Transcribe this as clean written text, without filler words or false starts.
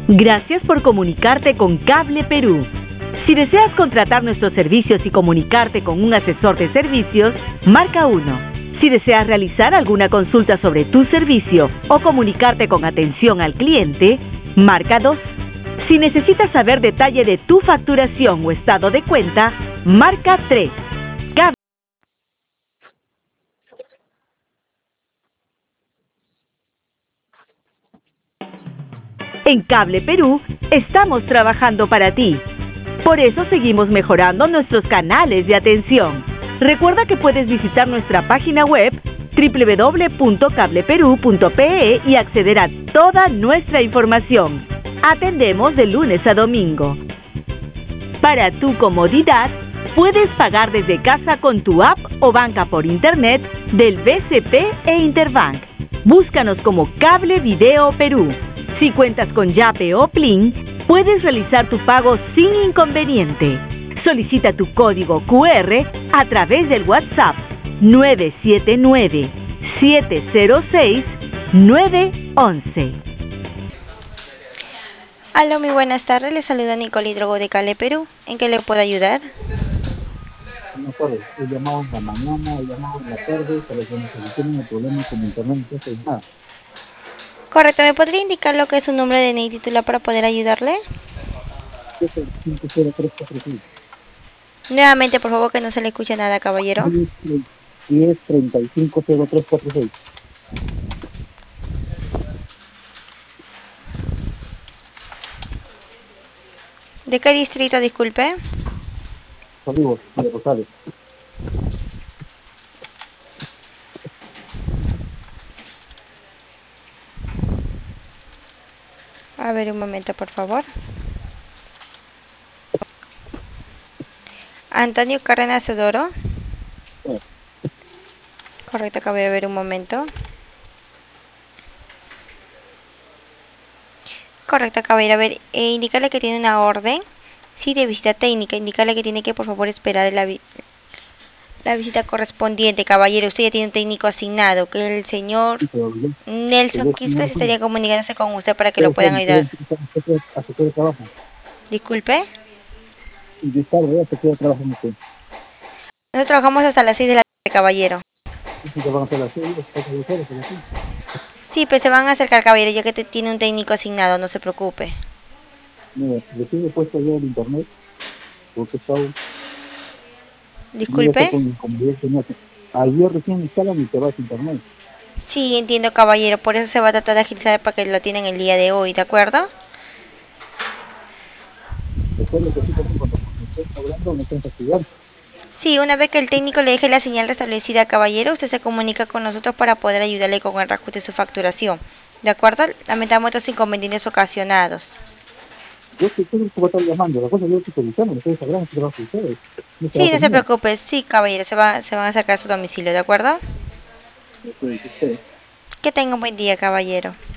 Gracias por comunicarte con Cable Perú. Si deseas contratar nuestros servicios y comunicarte con un asesor de servicios, marca 1. Si deseas realizar alguna consulta sobre tu servicio o comunicarte con atención al cliente, marca 2. Si necesitas saber detalle de tu facturación o estado de cuenta, marca 3. En Cable Perú estamos trabajando para ti. Por eso seguimos mejorando nuestros canales de atención. Recuerda que puedes visitar nuestra página web www.cableperu.pe y acceder a toda nuestra información. Atendemos de lunes a domingo. Para tu comodidad, puedes pagar desde casa con tu app o banca por internet del BCP e Interbank. Búscanos como Cable Video Perú. Si cuentas con Yape o Plin, puedes realizar tu pago sin inconveniente. Solicita tu código QR a través del WhatsApp 979-706-911. Aló, muy buenas tardes. Le saluda Nicole Hidrogo de Cable Perú. ¿En qué le puedo ayudar? Buenas tardes. He llamado en la mañana, he llamado en la tarde, para que me solucionen el problema con internet, no sé nada. Correcto, ¿me podría indicar lo que es su nombre de DNI titular para poder ayudarle? 50346. Nuevamente, por favor, que no se le escuche nada, caballero. 10350346. ¿De qué distrito, disculpe? Saludos, de Rosales. A ver, un momento, por favor. Antonio Cárdenas Sodoro. Sí. Correcto, caballero, a ver un momento. Correcto, caballero, a ver, indicarle que tiene una orden, sí, de visita técnica. Indicarle que tiene que, por favor, esperar la visita correspondiente, caballero. Usted ya tiene un técnico asignado, que el señor Nelson Quispe estaría comunicándose con usted para que lo puedan ayudar. ¿Hasta qué hora trabajan? Disculpe. Y tarde, ¿hasta qué hora trabajan ustedes? Nosotros trabajamos hasta las 6 de la tarde, caballero. ¿Y si van a hacer las 6, hasta las 6 horas, así? Sí, pues se van a acercar, caballero, ya que tiene un técnico asignado, no se preocupe. Mira, recién he puesto yo el internet, porque he estado... Disculpe. Ayer recién instalan y te vas a internet. Sí, entiendo, caballero, por eso se va a tratar de agilizar para que lo tienen el día de hoy, ¿de acuerdo? Recuerda que así también cuando estés hablando me tienes que estudiar. Sí, una vez que el técnico le deje la señal restablecida, caballero, usted se comunica con nosotros para poder ayudarle con el reajuste de su facturación. ¿De acuerdo? Lamentamos estos inconvenientes ocasionados. Yo que tengo que estar llamando, la cosa yo estoy supervisando, ustedes sabrán que trabajo ustedes. Sí, no se preocupe, sí, caballero, se van a acercar a su domicilio, ¿de acuerdo? Sí. Que tenga un buen día, caballero.